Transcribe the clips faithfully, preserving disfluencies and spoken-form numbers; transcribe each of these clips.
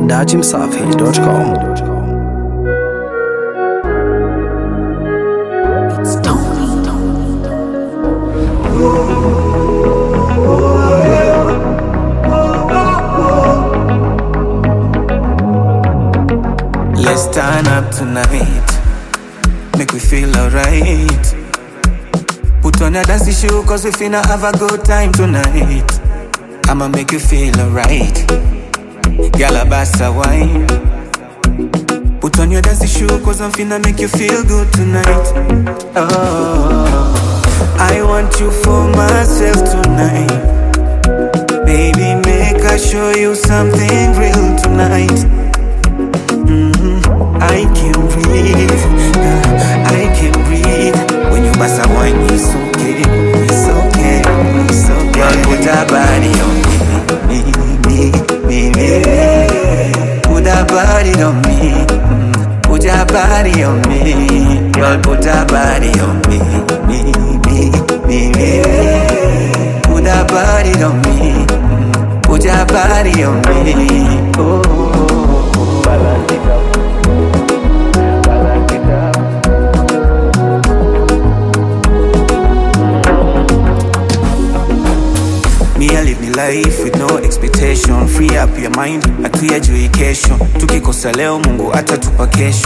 dachimsafi dot com. Let's turn up tonight, make we feel alright. Put on your dancing shoe cause we finna have a good time tonight. I'ma make you feel alright. Gyal bassa wine. Put on your dancing shoe cause I'm finna make you feel good tonight. Oh, I want you for myself tonight. Baby, make I show you something real tonight. I can breathe, I can breathe. When you pass a wine, it's okay, it's okay, it's okay. Girl, put a body on me, me, me, me, me. Put a body on me, put a body on me. Girl, put a body on me, me, me, me, me. Put a body on me, put a body on me. Oh, balance it up. I live me life with no expectation. Free up your mind, a clear education. Tukikosa leo Mungu atatupa kesho.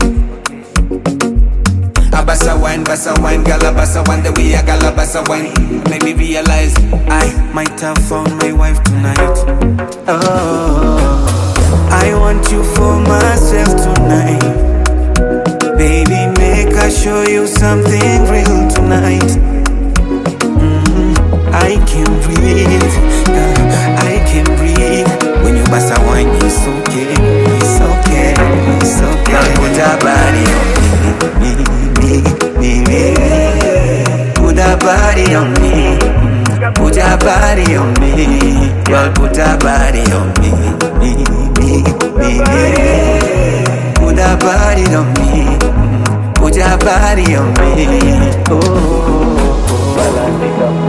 Abasa wine, basa wine, gala basa wine. The way I gala basa wine made me realize I might have found my wife tonight. Oh, I want you for myself tonight. Baby, make I show you something real tonight. I can breathe, I can breathe. When you pass a wine, it's okay, it's okay, it's okay. Girl, put a body on me, me, me, me, me. Put a body on me, put a body on me. Girl, put a body on me, me, me, me, me. Put a body on me, put a body on me. Oh, balance it up.